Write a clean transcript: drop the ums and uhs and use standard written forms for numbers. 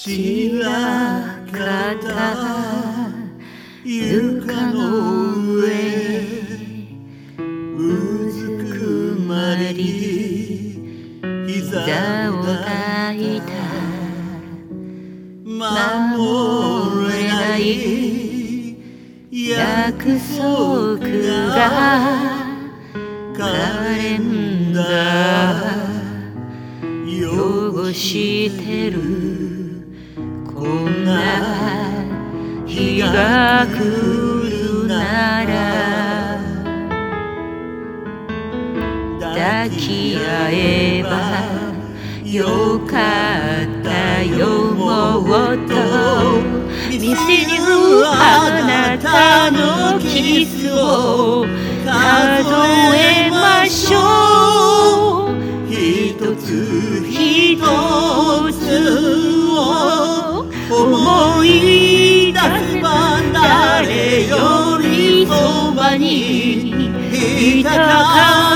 散らかった床の上うずくまり膝を抱いた守れない約束がカレンダー汚してるこんな日が来るなら抱き合えばよかったよもっと見せるあなたのキスを数えましょう一つ一つを思い出せば誰よりそばにいたか